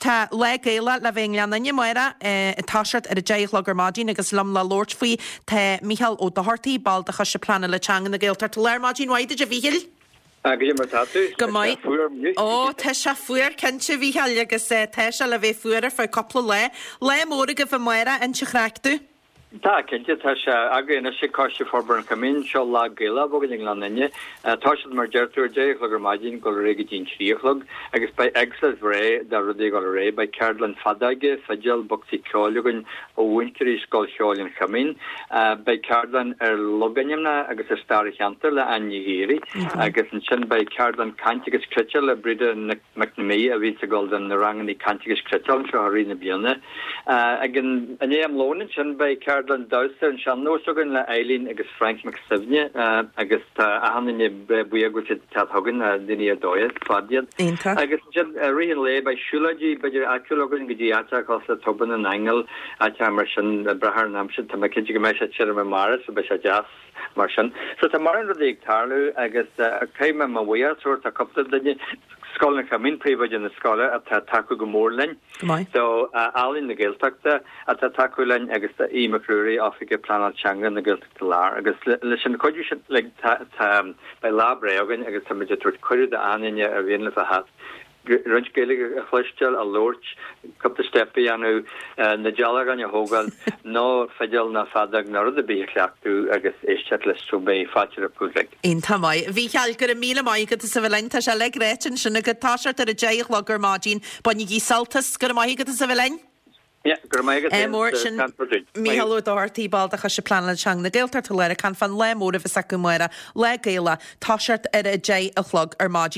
tá le géile le bhéin leanna muire táisiart ar a déichlog armádín agus lom le Lord faoi tá Michael ó dohartaí baldacha se planna le teanga na ggéiltar tá leirmádín waide a bhíhil? Go mai ó te se fuair cinse bhíhall agus te se le bheith fuair fá coppla le móra go bh muire an sireaachú. Tá cinnte tá se agéine sé caiiste forbar camín seo lá géile bogad Englandine tá mar deirú déichlog maidín go réige dín tríochlog agus bei exas ré de rudé go ré bei Cairlan fadaige fagel boxí ceálagann ó winterí sscoil cheáilin chamín bei Cairlan ar loganimna agus ar starri cheantar le anhíri agus an sin bei Cairlan cantigus cretil le bride McNamee a ví a golden na ranganí cantigus cretil se a rina bíanna agin anéam lonin sin bei Cairlan Dauster an sean nógan le Eileen agus Frank McSivne agus a hanne buú hagan a duine a dóid fadiad agus rian le bei siúladí beidir aculgan godíata cos a toban an engel a mar sin brahar namse tá ki go me se me mar be se jazz mar sin so tá mar an rodéag tarlu agus céime ma bhuiar soort a couple dinne Scoilna chamín príomhaid in na scoile a tá taú go mórlainn. So álín na ggéilteachta a tá taúlainn agus tá ímacrúí áfiige planalteanga na ggéilteachta lár agus leis sin chuidir sin le bei lábréagan agus tá muidir tuairt chuir a aine a bhíon le a hat. Runskelig a chluistel a Lord cup de stepi anu na jalag an hogal no fedel na fadag na de beklachtú agus échatles to be fatir púleg. In tamai vi cheall gur a míle mai go sa bhlein tá se le réitin sinna go táart ar a déich logur mádín bunig í saltas gur mai go sa bhlein? Mór sin Michael O'Doherty baldacha se planla teang na ggéiltar tú leire can fan le móra bheith sa go muire le géile táart ar a dé a chlog ar mádín.